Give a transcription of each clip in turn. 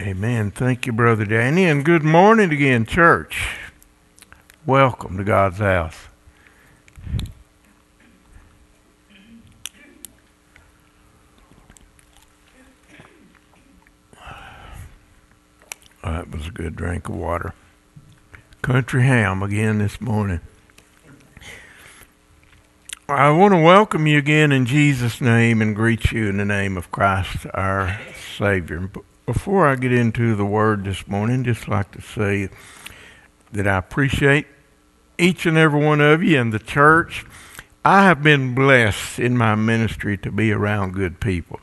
Amen. Thank you, Brother Danny, and good morning again, church. Welcome to God's house. That was a good drink of water. Country ham again this morning. I want to welcome you again in Jesus' name and greet you in the name of Christ our Savior. Before I get into the Word this morning, just like to say that I appreciate each and every one of you in the church. I have been blessed in my ministry to be around good people.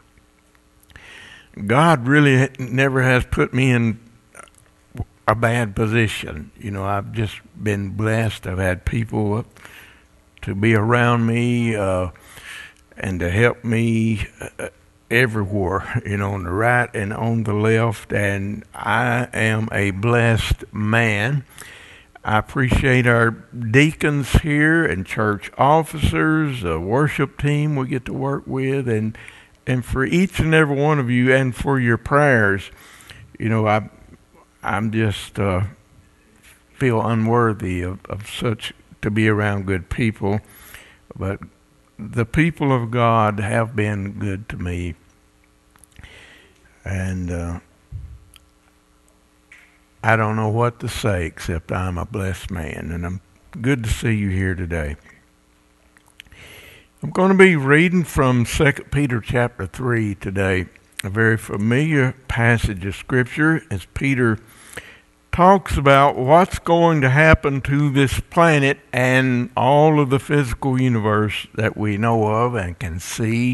God really never has put me in a bad position. You know, I've just been blessed. I've had people to be around me and to help me everywhere, you know, on the right and on the left, and I am a blessed man. I appreciate our deacons here and church officers, the worship team we get to work with, and for each and every one of you, and for your prayers. You know, I'm just feel unworthy of such to be around good people, but the people of God have been good to me, and I don't know what to say except I'm a blessed man, and I'm good to see you here today. I'm going to be reading from 2 Peter chapter 3 today, a very familiar passage of Scripture as Peter talks about what's going to happen to this planet and all of the physical universe that we know of and can see.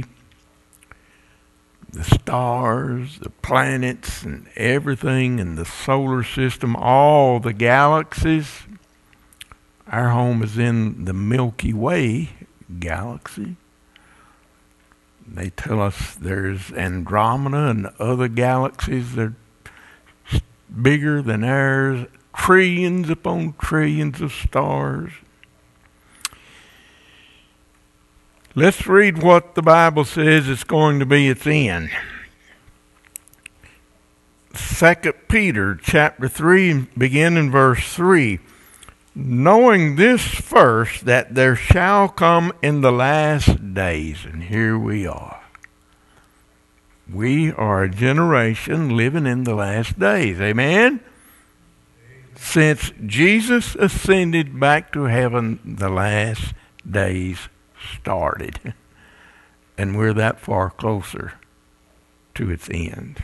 The stars, the planets, and everything in the solar system, all the galaxies. Our home is in the Milky Way galaxy. They tell us there's Andromeda and other galaxies that are bigger than ours, trillions upon trillions of stars. Let's read what the Bible says it's going to be its end. 2 Peter chapter 3, begin in verse 3. Knowing this first, that there shall come in the last days, and here we are. We are a generation living in the last days. Amen? Since Jesus ascended back to heaven, the last days started. And we're that far closer to its end.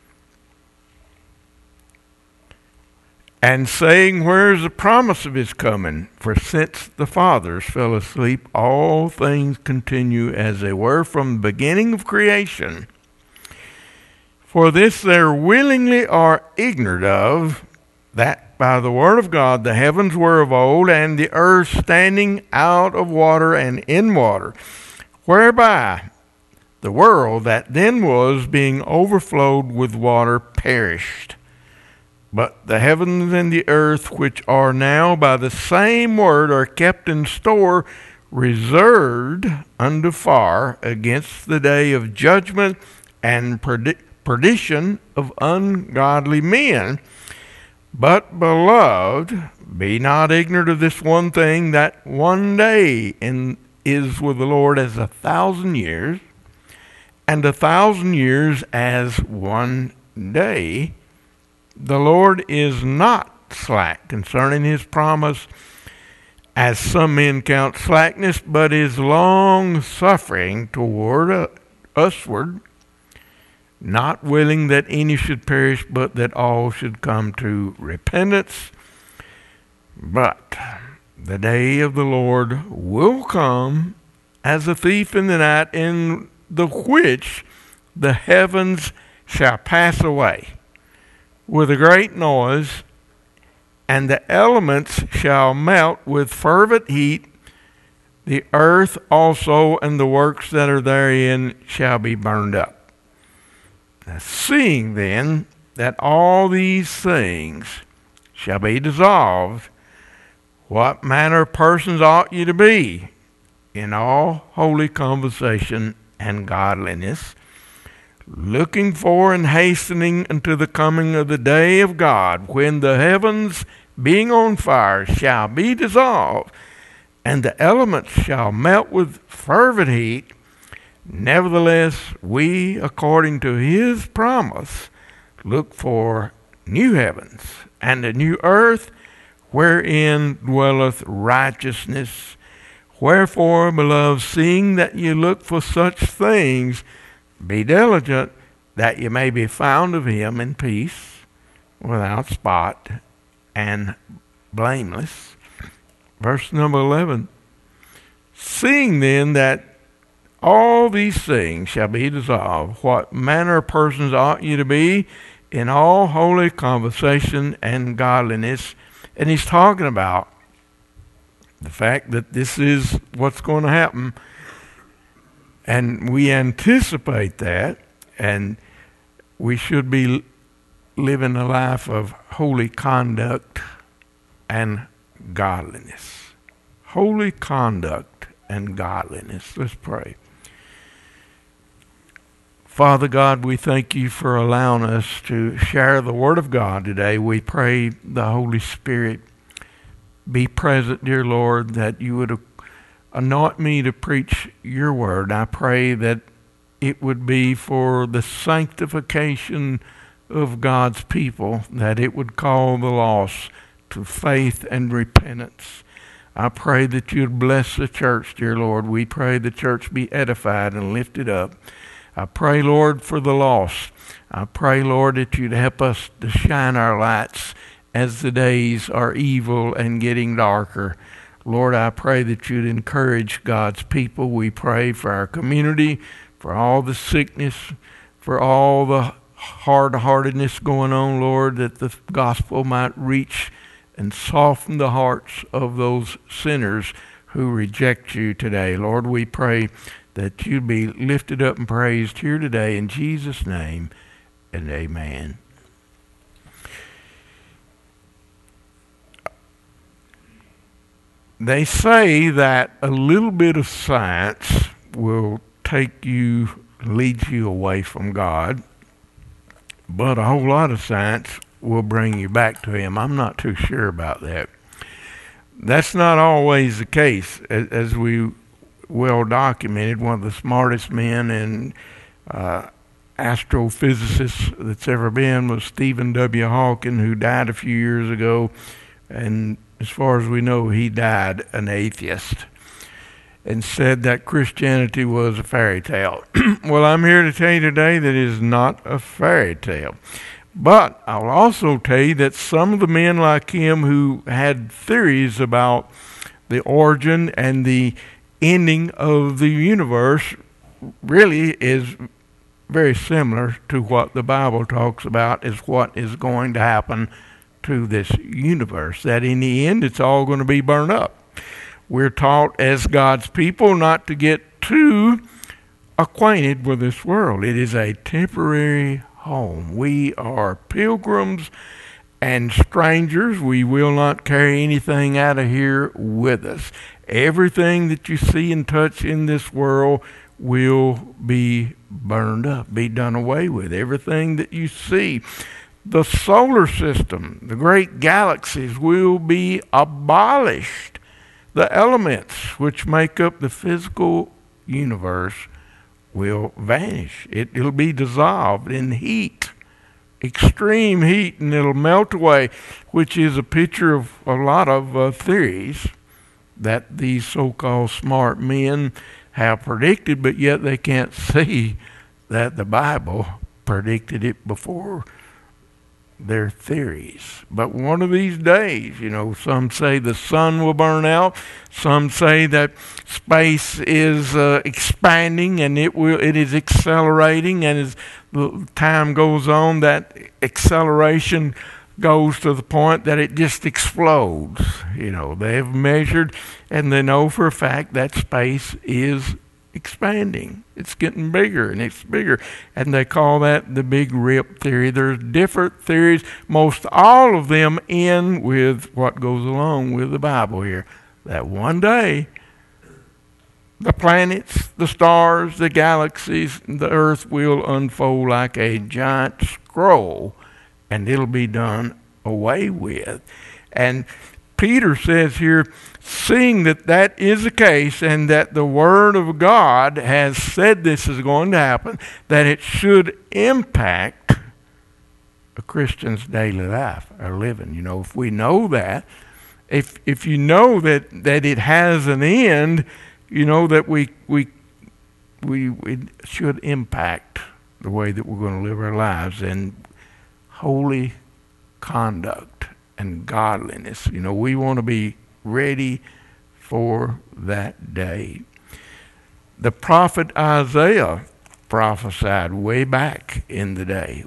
And saying, where is the promise of his coming? For since the fathers fell asleep, all things continue as they were from the beginning of creation. For this they willingly are ignorant of, that by the word of God the heavens were of old, and the earth standing out of water and in water, whereby the world that then was, being overflowed with water, perished. But the heavens and the earth, which are now by the same word, are kept in store, reserved unto fire against the day of judgment and perdition of ungodly men. But, beloved, be not ignorant of this one thing, that one day is with the Lord as 1,000 years, and 1,000 years as one day. The Lord is not slack concerning his promise, as some men count slackness, but is long-suffering toward usward, not willing that any should perish, but that all should come to repentance. But the day of the Lord will come as a thief in the night, in the which the heavens shall pass away with a great noise, and the elements shall melt with fervent heat. The earth also and the works that are therein shall be burned up. Now, seeing then that all these things shall be dissolved, what manner of persons ought you to be in all holy conversation and godliness, looking for and hastening unto the coming of the day of God, when the heavens, being on fire, shall be dissolved, and the elements shall melt with fervent heat. Nevertheless, we, according to his promise, look for new heavens and a new earth, wherein dwelleth righteousness. Wherefore, beloved, seeing that ye look for such things, be diligent that ye may be found of him in peace, without spot, and blameless. Verse number 11. Seeing then that all these things shall be dissolved, what manner of persons ought ye to be in all holy conversation and godliness? And he's talking about the fact that this is what's going to happen, and we anticipate that, and we should be living a life of holy conduct and godliness. Holy conduct and godliness. Let's pray. Father God, we thank you for allowing us to share the Word of God today. We pray the Holy Spirit be present, dear Lord, that you would anoint me to preach your word. I pray that it would be for the sanctification of God's people, that it would call the lost to faith and repentance. I pray that you'd bless the church, dear Lord. We pray the church be edified and lifted up. I pray, Lord, for the lost. I pray, Lord, that you'd help us to shine our lights as the days are evil and getting darker. Lord, I pray that you'd encourage God's people. We pray for our community, for all the sickness, for all the hard-heartedness going on, Lord, that the gospel might reach and soften the hearts of those sinners who reject you today. Lord, we pray that you'd be lifted up and praised here today in Jesus' name, and amen. They say that a little bit of science will lead you away from God, but a whole lot of science will bring you back to him. I'm not too sure about that. That's not always the case. As we well documented, one of the smartest men and astrophysicists that's ever been was Stephen W. Hawking, who died a few years ago, and as far as we know, he died an atheist and said that Christianity was a fairy tale. Well, I'm here to tell you today that it is not a fairy tale. But I'll also tell you that some of the men like him who had theories about the origin and the ending of the universe really is very similar to what the Bible talks about as what is going to happen to this universe, that in the end it's all going to be burned up. We're taught as God's people not to get too acquainted with this world. It is a temporary home. We are pilgrims and strangers. We will not carry anything out of here with us. Everything that you see and touch in this world will be burned up, be done away with. Everything that you see, the solar system, the great galaxies will be abolished. The elements which make up the physical universe will vanish. It'll be dissolved in heat, extreme heat, and it'll melt away, which is a picture of a lot of theories that these so-called smart men have predicted, but yet they can't see that the Bible predicted it before their theories. But one of these days, some say the sun will burn out. Some say that space is expanding and it is accelerating, and as the time goes on, that acceleration goes to the point that it just explodes. They have measured and they know for a fact that space is expanding. It's getting bigger and it's bigger, and they call that the Big Rip theory. There's different theories. Most all of them end with what goes along with the Bible here, that one day The planets, the stars, the galaxies, the earth will unfold like a giant scroll, and it'll be done away with. And Peter says here, seeing that that is the case and that the Word of God has said this is going to happen, that it should impact a Christian's daily life or living. You know, if we know that, if you know that it has an end, you know that we should impact the way that we're going to live our lives and holy conduct and godliness. You know, we want to be ready for that day. The prophet Isaiah prophesied way back in the day.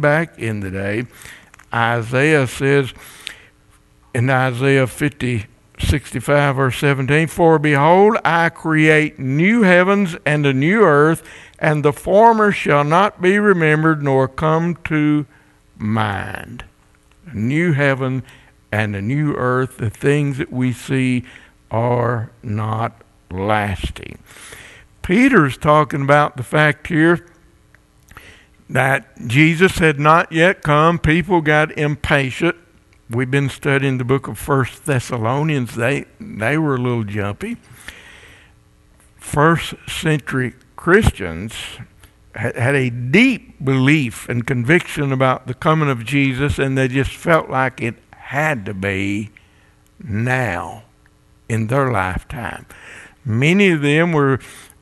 Isaiah says in Isaiah 65 verse 17, "For behold, I create new heavens and a new earth, and the former shall not be remembered nor come to mind." A new heaven and a new earth, the things that we see are not lasting. Peter's talking about the fact here that Jesus had not yet come. People got impatient. We've been studying the book of 1 Thessalonians. They were a little jumpy. First century Christians had a deep belief and conviction about the coming of Jesus, and they just felt like it had to be now in their lifetime. Many of them were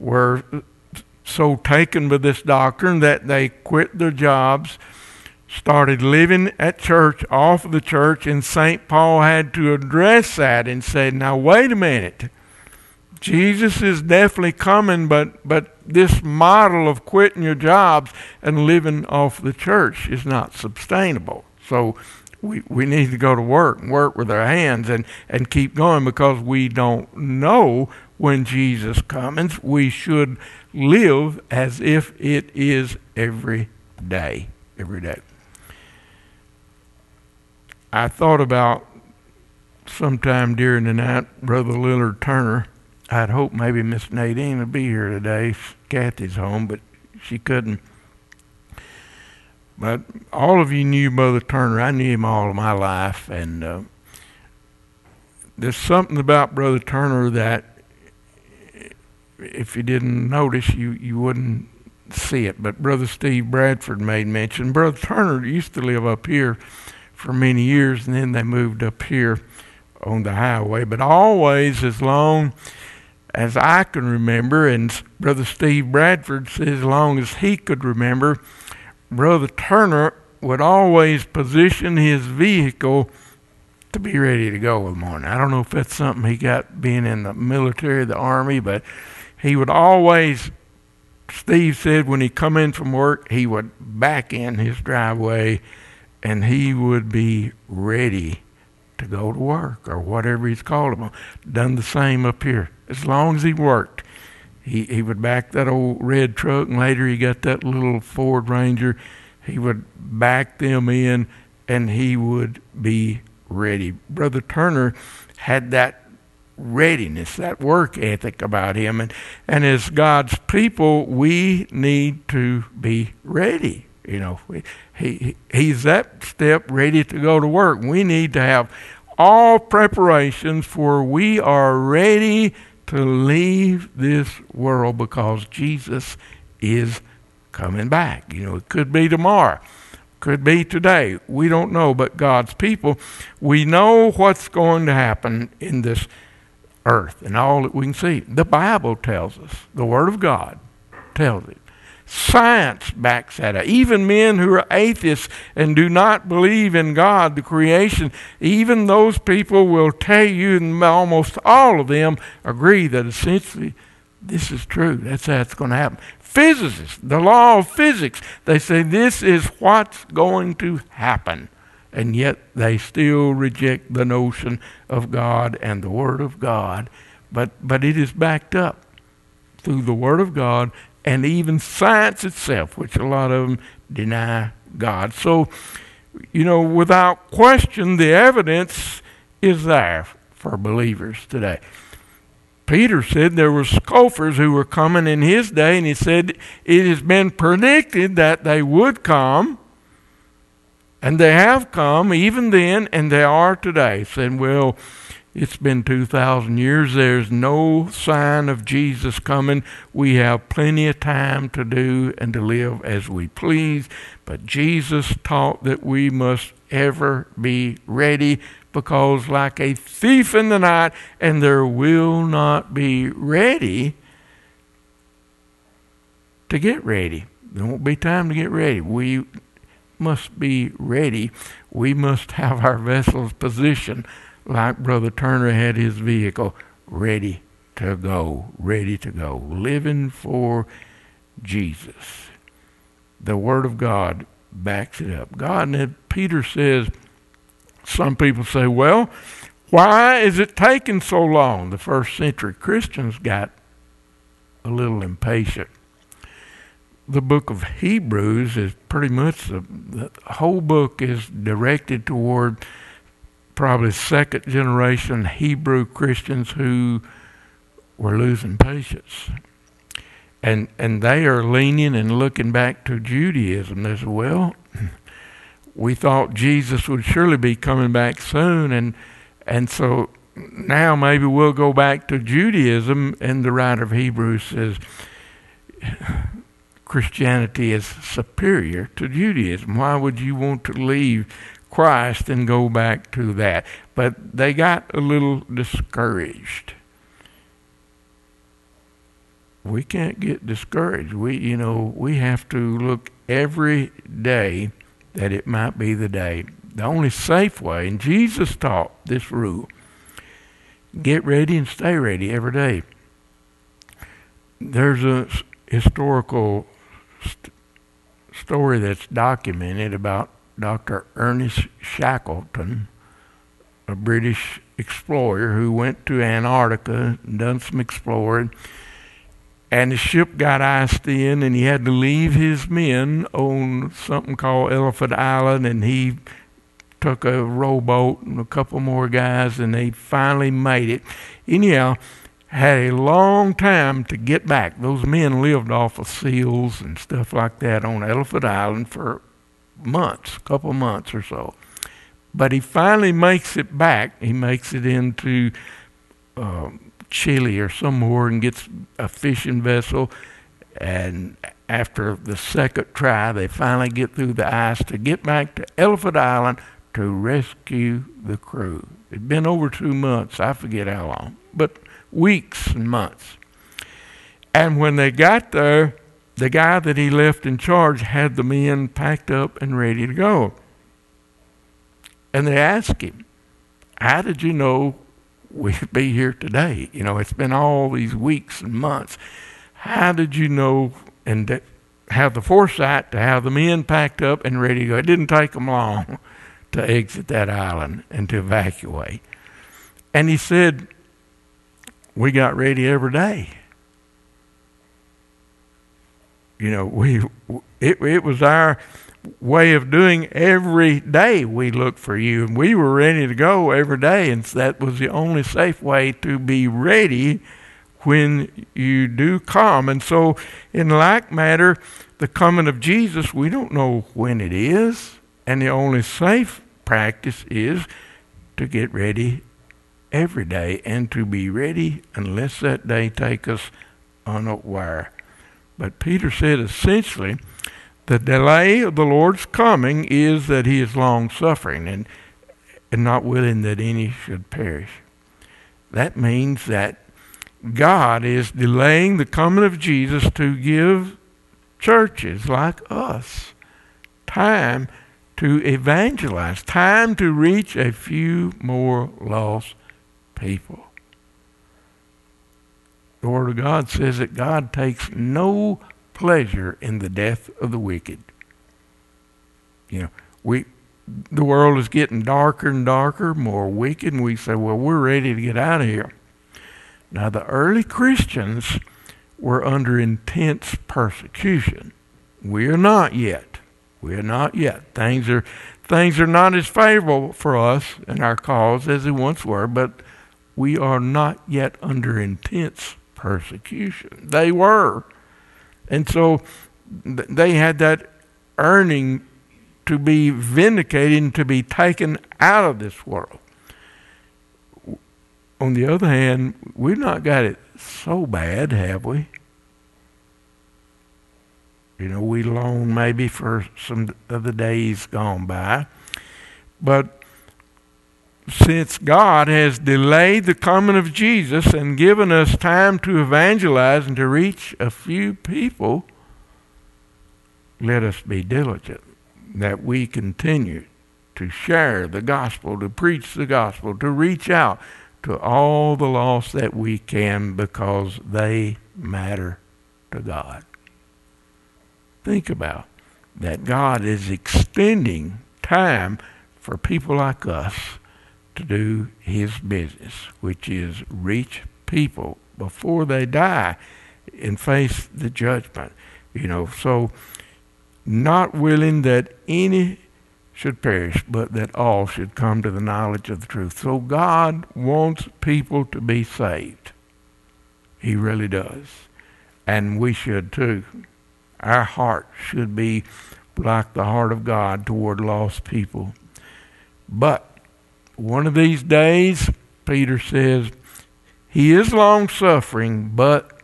so taken with this doctrine that they quit their jobs, started living at church, off of the church, and St. Paul had to address that and say, now wait a minute. Jesus is definitely coming, but this model of quitting your jobs and living off the church is not sustainable. So we need to go to work and work with our hands and keep going, because we don't know when Jesus comes. We should live as if it is every day. I thought about sometime during the night, Brother Lillard Turner. I'd hoped maybe Miss Nadine would be here today. Kathy's home, but she couldn't. But all of you knew Brother Turner. I knew him all of my life, and there's something about Brother Turner that if you didn't notice, you wouldn't see it. But Brother Steve Bradford made mention. Brother Turner used to live up here for many years, and then they moved up here on the highway. But always, as long as I can remember, and Brother Steve Bradford says as long as he could remember, Brother Turner would always position his vehicle to be ready to go in the morning. I don't know if that's something he got being in the military, the Army, but he would always, Steve said, when he come in from work, he would back in his driveway and he would be ready to go to work or whatever he's called him. Done the same up here. As long as he worked, he would back that old red truck, and later he got that little Ford Ranger. He would back them in and he would be ready. Brother Turner had that readiness, that work ethic about him. And as God's people, we need to be ready. You know, he's that step ready to go to work. We need to have all preparations for we are ready to leave this world, because Jesus is coming back. You know, it could be tomorrow, could be today. We don't know, but God's people, we know what's going to happen in this earth and all that we can see. The Bible tells us. The Word of God tells it. Science backs that up. Even men who are atheists and do not believe in God, the creation, even those people will tell you, and almost all of them agree that essentially this is true. That's how it's going to happen. Physicists, the law of physics, they say this is what's going to happen. And yet they still reject the notion of God and the Word of God. But it is backed up through the Word of God and even science itself, which a lot of them deny God. So, you know, without question, the evidence is there for believers today. Peter said there were scoffers who were coming in his day, and he said it has been predicted that they would come, and they have come even then, and they are today. Saying, well, it's been 2,000 years. There's no sign of Jesus coming. We have plenty of time to do and to live as we please. But Jesus taught that we must ever be ready, because like a thief in the night, and there will not be ready to get ready. There won't be time to get ready. We must be ready. We must have our vessels positioned like Brother Turner had his vehicle, ready to go, living for Jesus. The Word of God backs it up. Peter says, some people say, well, why is it taking so long? The first century Christians got a little impatient. The book of Hebrews is pretty much, the whole book is directed toward probably second generation Hebrew Christians who were losing patience. And they are leaning and looking back to Judaism. They said, well, we thought Jesus would surely be coming back soon, and so now maybe we'll go back to Judaism. And the writer of Hebrews says Christianity is superior to Judaism. Why would you want to leave Christ and go back to that? But they got a little discouraged. We can't get discouraged. We have to look every day that it might be the day. The only safe way, and Jesus taught this rule, get ready and stay ready every day. There's a historical story that's documented about Dr. Ernest Shackleton, a British explorer who went to Antarctica and done some exploring. And the ship got iced in, and he had to leave his men on something called Elephant Island, and he took a rowboat and a couple more guys, and they finally made it. Anyhow, had a long time to get back. Those men lived off of seals and stuff like that on Elephant Island for months, a couple months or so. But he finally makes it back. He makes it into Chile or somewhere and gets a fishing vessel. And after the second try, they finally get through the ice to get back to Elephant Island to rescue the crew. It'd been over 2 months. I forget how long, but weeks and months. And when they got there, the guy that he left in charge had the men packed up and ready to go. And they asked him, how did you know we'd be here today? It's been all these weeks and months. How did you know and have the foresight to have the men packed up and ready to go? It didn't take them long to exit that island and to evacuate. And he said, we got ready every day. It was our way of doing every day. We looked for you, and we were ready to go every day, and that was the only safe way to be ready when you do come. And so in like matter, the coming of Jesus, we don't know when it is, and the only safe practice is to get ready every day and to be ready unless that day take us unaware. But Peter said essentially the delay of the Lord's coming is that he is long-suffering and not willing that any should perish. That means that God is delaying the coming of Jesus to give churches like us time to evangelize, time to reach a few more lost people. The Word of God says that God takes no pleasure in the death of the wicked. The world is getting darker and darker, more wicked, and we say, well, we're ready to get out of here. Now, the early Christians were under intense persecution. We are not yet. We are not yet. Things are not as favorable for us and our cause as they once were, but we are not yet under intense persecution. They were. And so they had that earning to be vindicated and to be taken out of this world. On the other hand, we've not got it so bad, have we? You know, we long maybe for some of the days gone by. But since God has delayed the coming of Jesus and given us time to evangelize and to reach a few people, let us be diligent that we continue to share the gospel, to preach the gospel, to reach out to all the lost that we can, because they matter to God. Think about that. God is extending time for people like us to do his business, which is reach people before they die and face the judgment. You know, so not willing that any should perish, but that all should come to the knowledge of the truth. So God wants people to be saved. He really does. And we should too. Our heart should be like the heart of God toward lost people. But one of these days, Peter says, he is long-suffering, but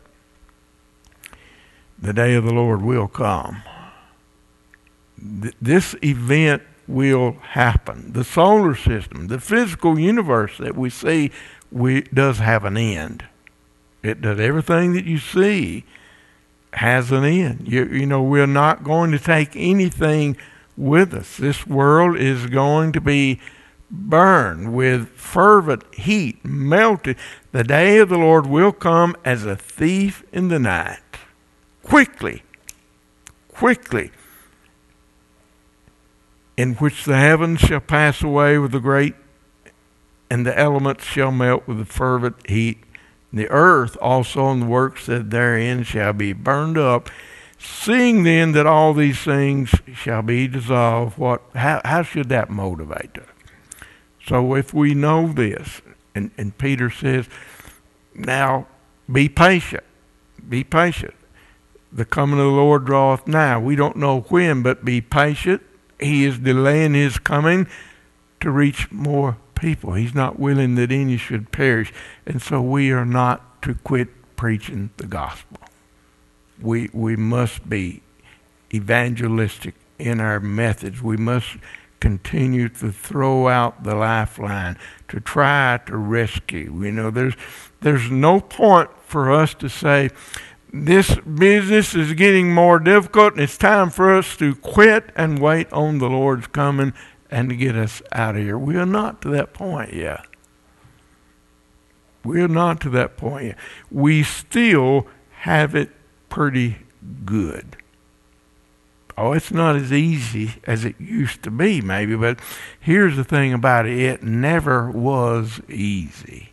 the day of the Lord will come. This event will happen. The solar system, the physical universe that we see, does have an end. It does. Everything that you see has an end. You know, we're not going to take anything with us. This world is going to be burned with fervent heat, melted. The day of the Lord will come as a thief in the night. Quickly. In which the heavens shall pass away with a great, and the elements shall melt with a fervent heat. The earth also and the works that therein shall be burned up. Seeing then that all these things shall be dissolved, how should that motivate us? So if we know this, and Peter says, now be patient. Be patient. The coming of the Lord draweth nigh. We don't know when, but be patient. He is delaying his coming to reach more people. He's not willing that any should perish. And so we are not to quit preaching the gospel. We must be evangelistic in our methods. We must continue to throw out the lifeline, to try to rescue. You know, there's no point for us to say, this business is getting more difficult and it's time for us to quit and wait on the Lord's coming and to get us out of here. We are not to that point yet. We are not to that point yet. We still have it pretty good. Oh, it's not as easy as it used to be, maybe, but here's the thing about it. It never was easy.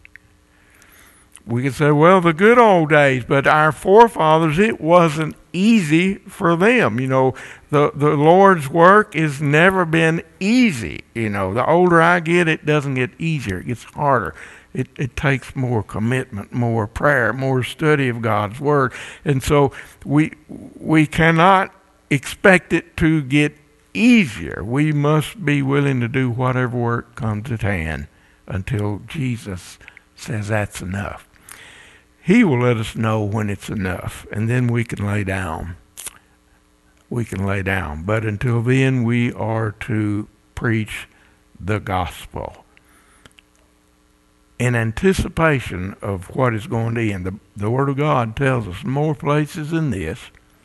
We could say, well, the good old days, but our forefathers, it wasn't easy for them. You know, the Lord's work has never been easy. You know, the older I get, it doesn't get easier. It gets harder. It takes more commitment, more prayer, more study of God's Word. And so we cannot expect it to get easier. We must be willing to do whatever work comes at hand until Jesus says that's enough. He will let us know when it's enough, and then we can lay down. We can lay down. But until then, we are to preach the gospel in anticipation of what is going to end. The Word of God tells us in more places than this.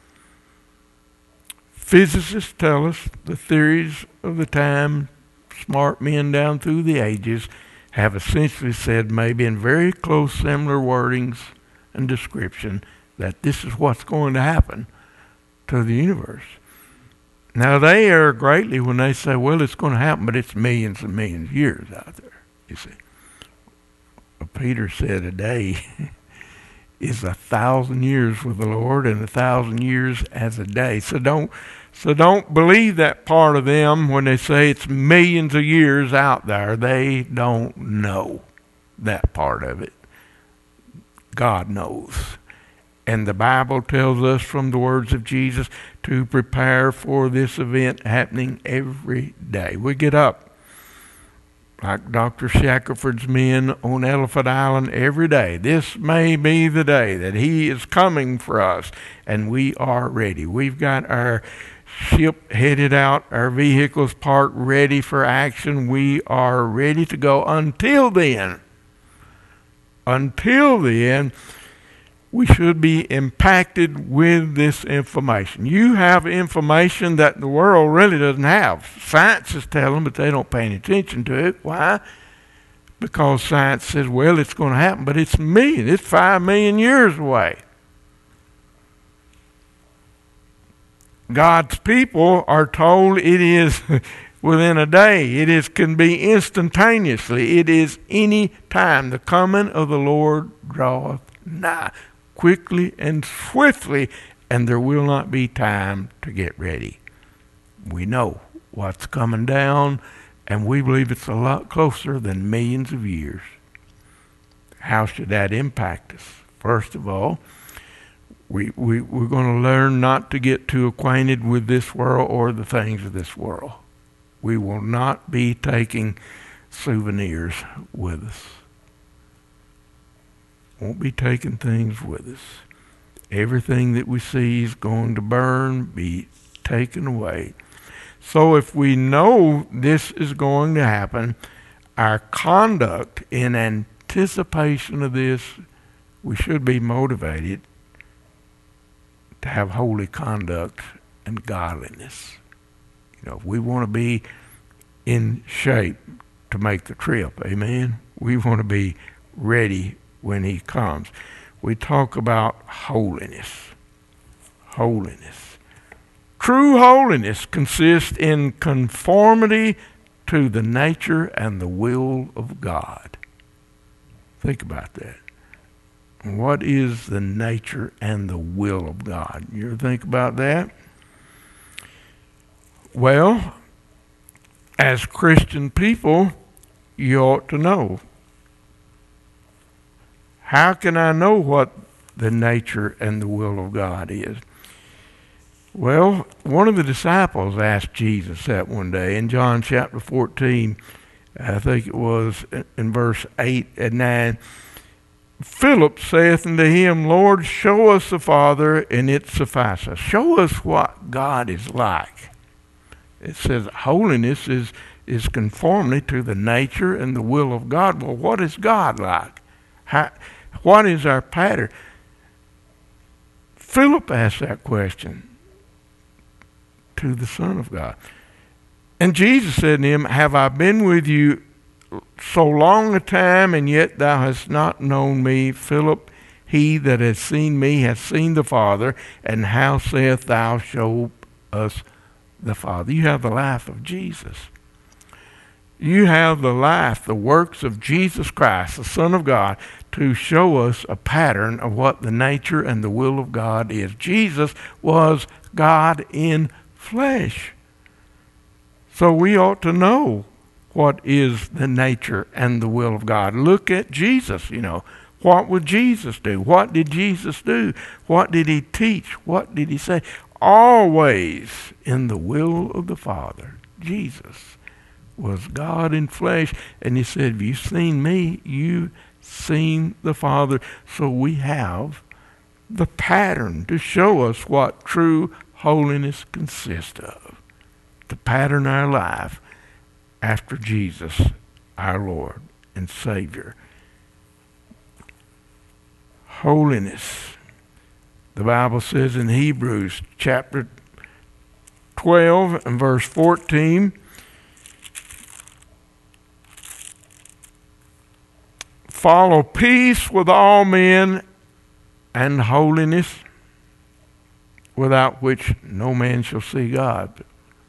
Physicists tell us the theories of the time, smart men down through the ages, have essentially said, maybe in very close similar wordings and description, that this is what's going to happen to the universe. Now, they err greatly when they say, well, it's going to happen, but it's millions and millions of years out there, you see. But Peter said a day is 1,000 years with the Lord, and 1,000 years as a day. So don't believe that part of them when they say it's millions of years out there. They don't know. that part of it. God knows. And the Bible tells us from the words of Jesus to prepare for this event happening every day. We get up, like Dr. Shackelford's men on Elephant Island, every day. This may be the day that he is coming for us, and we are ready. We've got our ship headed out, our vehicles parked ready for action. We are ready to go. Until then, we should be impacted with this information. You have information that the world really doesn't have. Science is telling, but they don't pay any attention to it. Why? Because science says, well, it's going to happen, but it's 5 million years away. God's people are told it is within a day. Can be instantaneously. It is any time. The coming of the Lord draweth nigh, quickly and swiftly, and there will not be time to get ready. We know what's coming down, and we believe it's a lot closer than millions of years. How should that impact us? First of all, we're going to learn not to get too acquainted with this world or the things of this world. We will not be taking souvenirs with us. Won't be taking things with us. Everything that we see is going to burn, be taken away. So if we know this is going to happen, our conduct in anticipation of this, we should be motivated to have holy conduct and godliness. If we want to be in shape to make the trip, amen? We want to be ready when he comes. We talk about holiness. Holiness. True holiness consists in conformity to the nature and the will of God. Think about that. What is the nature and the will of God? You ever think about that? Well, as Christian people, you ought to know. How can I know what the nature and the will of God is? Well, one of the disciples asked Jesus that one day in John chapter 14. I think it was in verse 8 and 9. Philip saith unto him, Lord, show us the Father, and it sufficeth. Show us what God is like. It says holiness is conformity to the nature and the will of God. Well, what is God like? What is our pattern? Philip asked that question to the Son of God. And Jesus said to him, have I been with you so long a time, and yet thou hast not known me? Philip, he that has seen me hath seen the Father, and how sayest thou, show us the Father? You have the life of Jesus. You have the life, the works of Jesus Christ, the Son of God, to show us a pattern of what the nature and the will of God is. Jesus was God in flesh. So we ought to know what is the nature and the will of God. Look at Jesus, What would Jesus do? What did Jesus do? What did he teach? What did he say? Always in the will of the Father. Jesus was God in flesh, and he said, have you seen me? You've seen the Father. So we have the pattern to show us what true holiness consists of. To pattern our life after Jesus, our Lord and Savior. Holiness. The Bible says in Hebrews chapter 12 and verse 14, follow peace with all men and holiness, without which no man shall see God.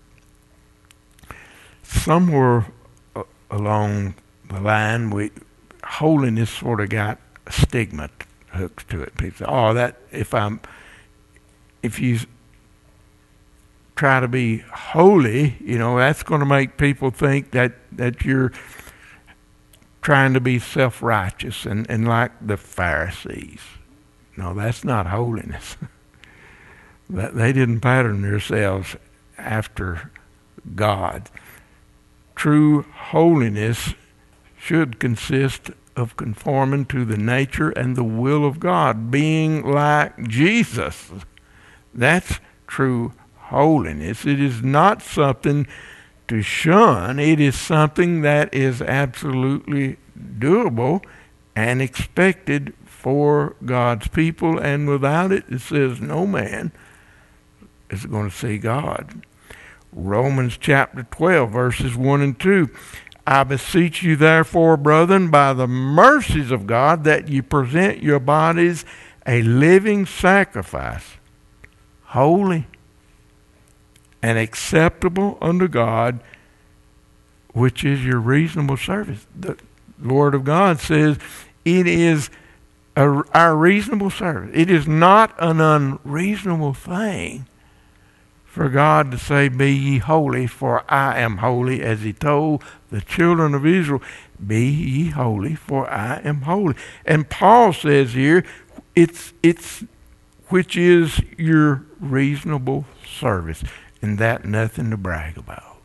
Somewhere along the line, holiness sort of got a stigma hooked to it. People say, if you try to be holy, that's going to make people think that you're trying to be self-righteous and like the Pharisees. No, that's not holiness. They didn't pattern themselves after God. True holiness should consist of conforming to the nature and the will of God, being like Jesus. That's true holiness. It is not something to shun. It is something that is absolutely doable and expected for God's people, and without it, it says no man is going to see God. Romans chapter 12, verses 1 and 2. I beseech you therefore, brethren, by the mercies of God, that you present your bodies a living sacrifice, holy and acceptable unto God, which is your reasonable service. The Word of God says it is our reasonable service. It is not an unreasonable thing for God to say, be ye holy, for I am holy, as he told the children of Israel, be ye holy, for I am holy. And Paul says here, it's which is your reasonable service, and that nothing to brag about.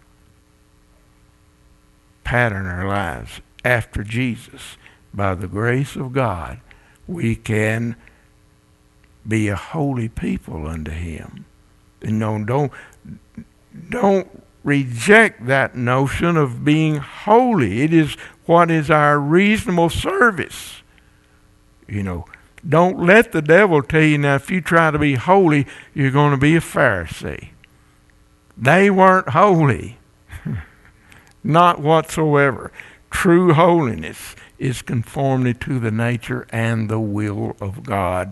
Pattern our lives after Jesus. By the grace of God, we can be a holy people unto him. And no, don't reject that notion of being holy. It is what is our reasonable service. Don't let the devil tell you, now if you try to be holy, you're going to be a Pharisee. They weren't holy. Not whatsoever. True holiness is conformity to the nature and the will of God.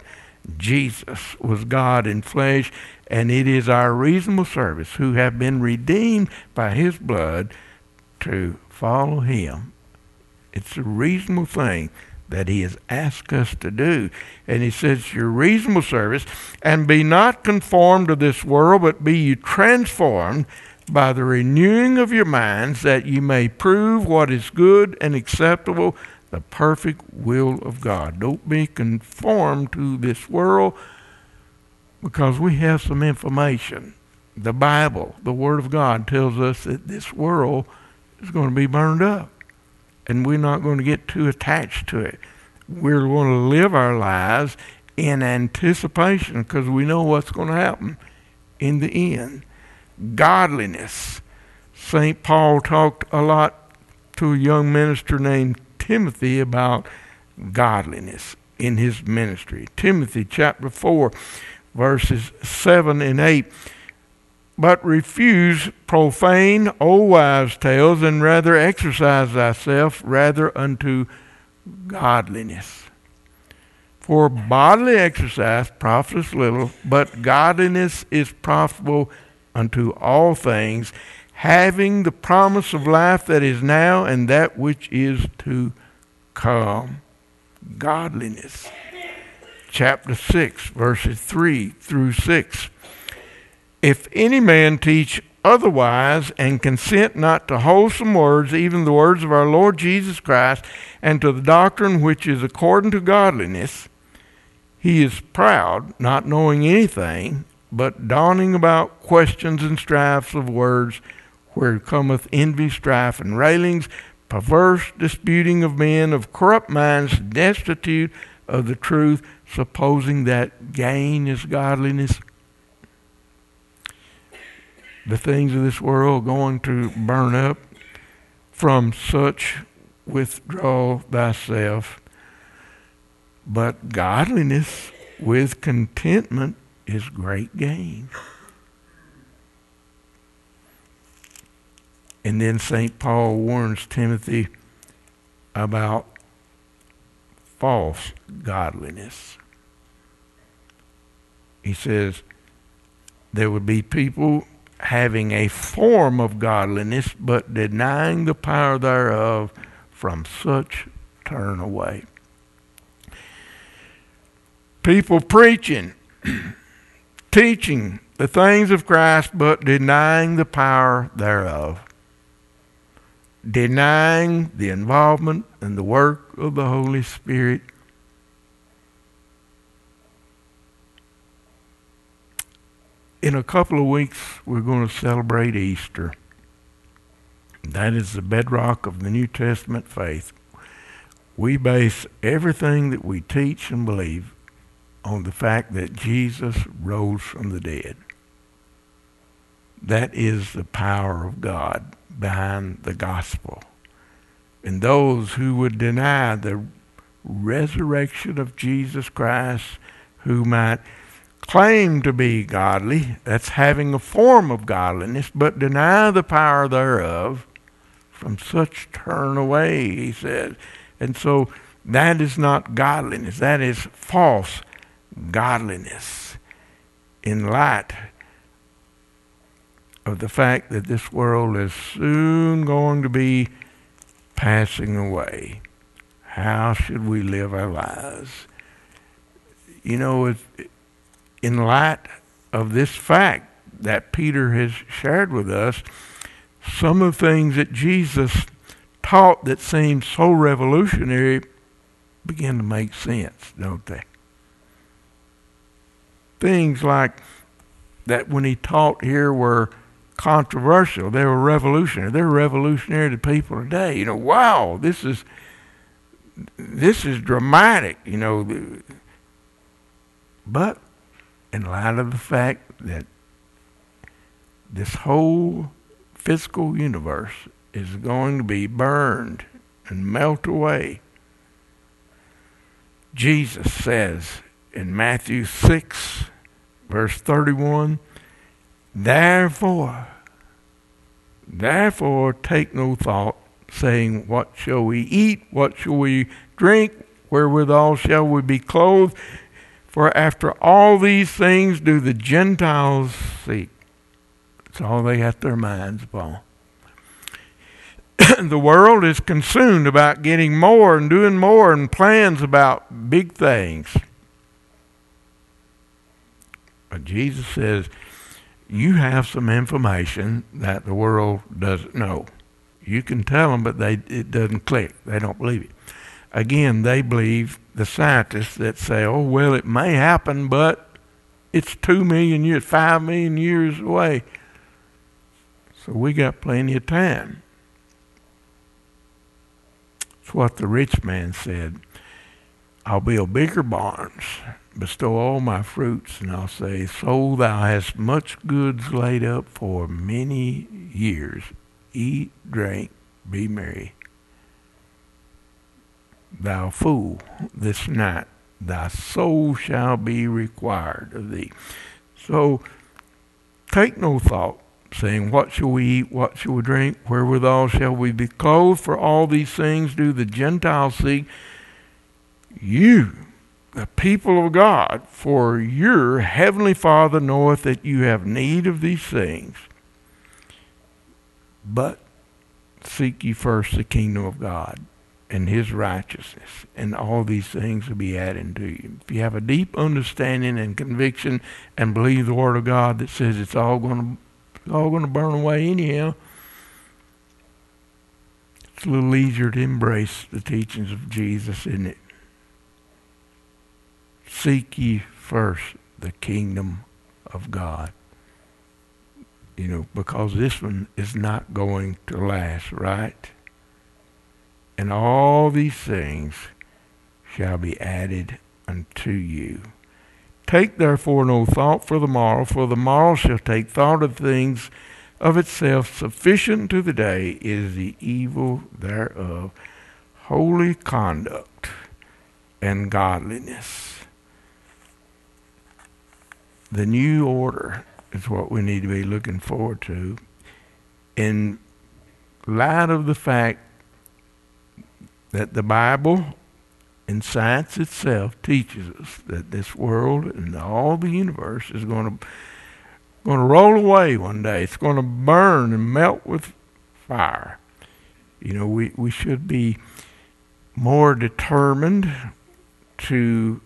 Jesus was God in flesh, and it is our reasonable service, who have been redeemed by his blood, to follow him. It's a reasonable thing that he has asked us to do. And he says, your reasonable service, and be not conformed to this world, but be you transformed by the renewing of your minds, that you may prove what is good and acceptable, the perfect will of God. Don't be conformed to this world, because we have some information. The Bible, the Word of God, tells us that this world is going to be burned up, and we're not going to get too attached to it. We're going to live our lives in anticipation, because we know what's going to happen in the end. Godliness. St. Paul talked a lot to a young minister named Timothy about godliness in his ministry. Timothy chapter 4, verses 7 and 8. But refuse profane old wives' tales, and rather exercise thyself rather unto godliness. For bodily exercise profiteth little, but godliness is profitable unto all things, having the promise of life that is now and that which is to come. Godliness. Chapter 6, verses 3 through 6. If any man teach otherwise, and consent not to wholesome words, even the words of our Lord Jesus Christ, and to the doctrine which is according to godliness, he is proud, not knowing anything, but dawning about questions and strifes of words, where cometh envy, strife, and railings, perverse disputing of men of corrupt minds, destitute of the truth, supposing that gain is godliness. The things of this world are going to burn up. From such withdraw thyself. But godliness with contentment is great gain. And then St. Paul warns Timothy about false godliness. He says there would be people having a form of godliness, but denying the power thereof. From such turn away. People preaching, teaching the things of Christ, but denying the power thereof. denying the involvement and the work of the Holy Spirit. In a couple of weeks, we're going to celebrate Easter. That is the bedrock of the New Testament faith. We base everything that we teach and believe on the fact that Jesus rose from the dead. That is the power of God behind the gospel. And those who would deny the resurrection of Jesus Christ, who might claim to be godly, that's having a form of godliness, but deny the power thereof, from such turn away, he says. And so that is not godliness. That is false godliness in light of the fact that this world is soon going to be passing away. How should we live our lives? You know, in light of this fact that Peter has shared with us, some of the things that Jesus taught that seemed so revolutionary begin to make sense, don't they? Things like that when he taught here were controversial. They were revolutionary. They're revolutionary to people today. You know, wow, this is dramatic, you know. But in light of the fact that this whole physical universe is going to be burned and melt away, Jesus says in Matthew 6, verse 31, Therefore take no thought, saying, What shall we eat? What shall we drink? Wherewithal shall we be clothed? For after all these things do the Gentiles seek. It's all they got their minds upon. The world is consumed about getting more and doing more and plans about big things. But Jesus says, you have some information that the world doesn't know. You can tell them, but it doesn't click. They don't believe it. Again, they believe the scientists that say, oh, well, it may happen, but it's 2 million years, 5 million years away. So we got plenty of time. It's what the rich man said. I'll build bigger barns, bestow all my fruits, and I'll say, so thou hast much goods laid up for many years. Eat, drink, be merry. Thou fool, this night thy soul shall be required of thee. So take no thought, saying, what shall we eat, what shall we drink, wherewithal shall we be clothed? For all these things do the Gentiles seek. You, the people of God, for your heavenly Father knoweth that you have need of these things. But seek ye first the kingdom of God and his righteousness, and all these things will be added to you. If you have a deep understanding and conviction and believe the word of God that says it's all going to burn away anyhow, it's a little easier to embrace the teachings of Jesus, isn't it? Seek ye first the kingdom of God. You know, because this one is not going to last, right? And all these things shall be added unto you. Take therefore no thought for the morrow shall take thought of things of itself. Sufficient to the day is the evil thereof. Holy conduct and godliness. The new order is what we need to be looking forward to, in light of the fact that the Bible and science itself teaches us that this world and all the universe is going to roll away one day. It's going to burn and melt with fire. You know, we should be more determined to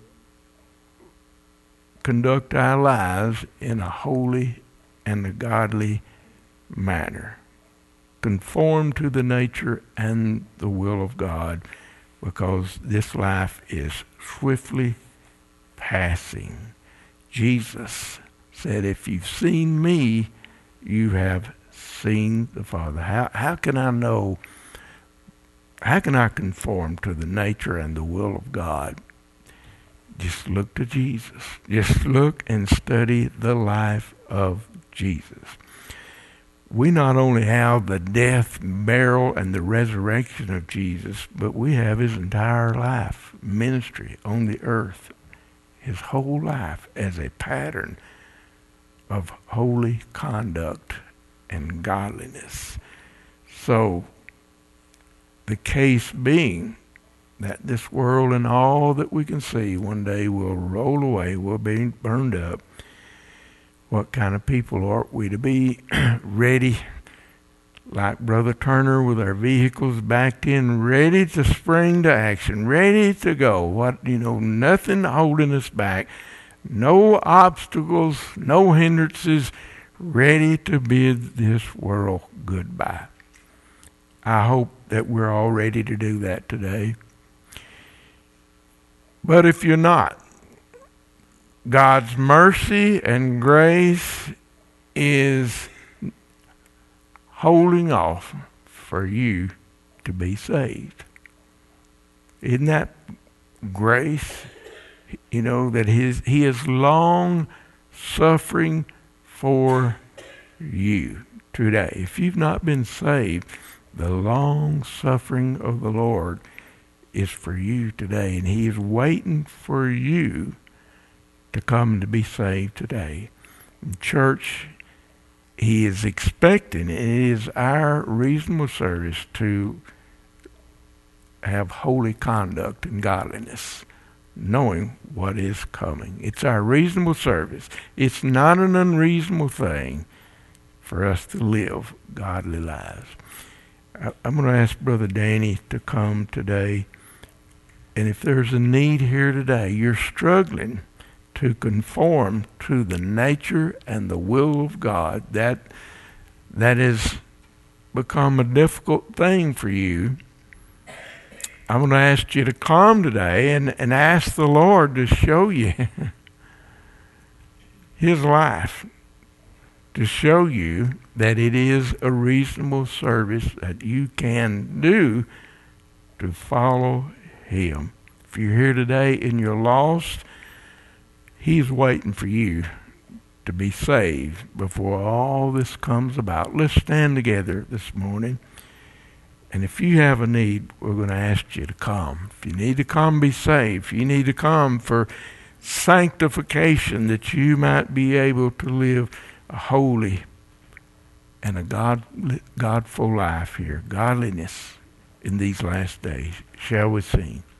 conduct our lives in a holy and a godly manner. conform to the nature and the will of God, because this life is swiftly passing. Jesus said, if you've seen me, you have seen the Father. How can I know? How can I conform to the nature and the will of God? Just look to Jesus. Just look and study the life of Jesus. We not only have the death, burial, and the resurrection of Jesus, but we have his entire life, ministry on the earth, his whole life as a pattern of holy conduct and godliness. So, the case being that this world and all that we can see one day will roll away, will be burned up. What kind of people are we to be ready, like Brother Turner, with our vehicles backed in, ready to spring to action, ready to go? Nothing holding us back, no obstacles, no hindrances, ready to bid this world goodbye. I hope that we're all ready to do that today. But if you're not, God's mercy and grace is holding off for you to be saved. Isn't that grace? That he is long suffering for you today. If you've not been saved, the long suffering of the Lord is for you today, and he is waiting for you to come to be saved today. In church, he is expecting, it is our reasonable service to have holy conduct and godliness, knowing what is coming. It's our reasonable service. It's not an unreasonable thing for us to live godly lives. I'm going to ask Brother Danny to come today. And if there's a need here today, you're struggling to conform to the nature and the will of God, that has become a difficult thing for you, I'm going to ask you to come today and ask the Lord to show you his life, to show you that it is a reasonable service that you can do to follow him. If you're here today and you're lost, he's waiting for you to be saved before all this comes about. Let's stand together this morning. And if you have a need, we're going to ask you to come. If you need to come be saved, if you need to come for sanctification, that you might be able to live a holy and a godful life here, godliness in these last days, shall we sing?